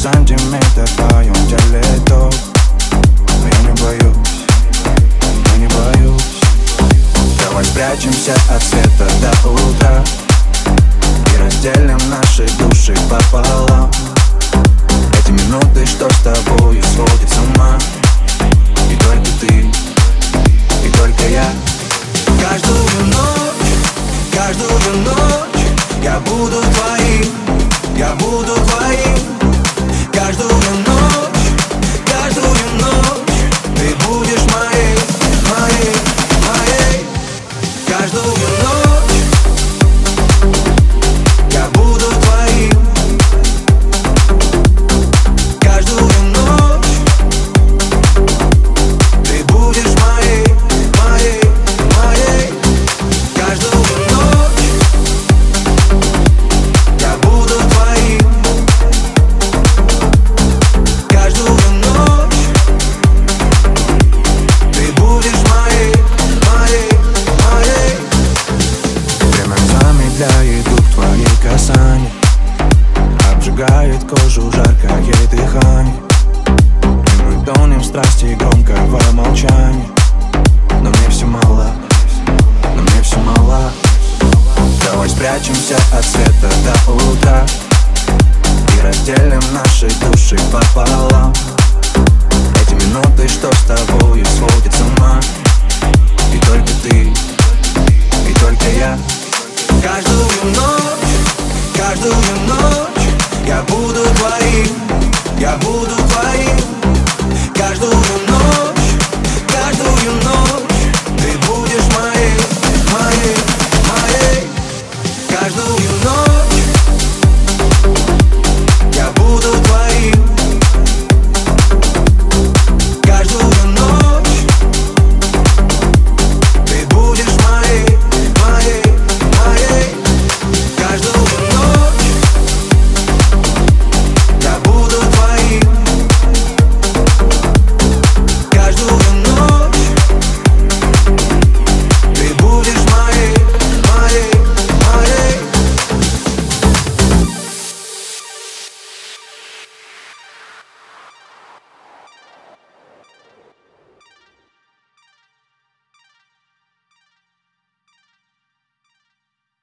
сантиметр в твоем теле ток. Но я не боюсь, я не боюсь. Давай спрячемся от света до утра и разделим наши души пополам. Эти минуты, что с тобою сводят с ума. И только ты, и только я. Каждую ночь я буду твоим, я буду твоим. Каждую ночь ты будешь моей, моей, моей. Каждую ночь я буду твоим. Каждую ночь ты будешь моей, моей, моей. Каждую ночь я буду твоим. Каждую ночь ты будешь моей, моей, моей. Время замедляет дух твоих касаний, обжигает кожу жаркое дыхание. И мы тонем в страсти громкого молчания. Но мне все мало, но мне все мало. Давай спрячемся от света до утра и разделим наши души пополам. Эти минуты, что с тобою сводят с ума. И только ты, и только я. Каждую ночь я буду твоим, я буду твоим. Каждую ночь ты будешь моей, моей.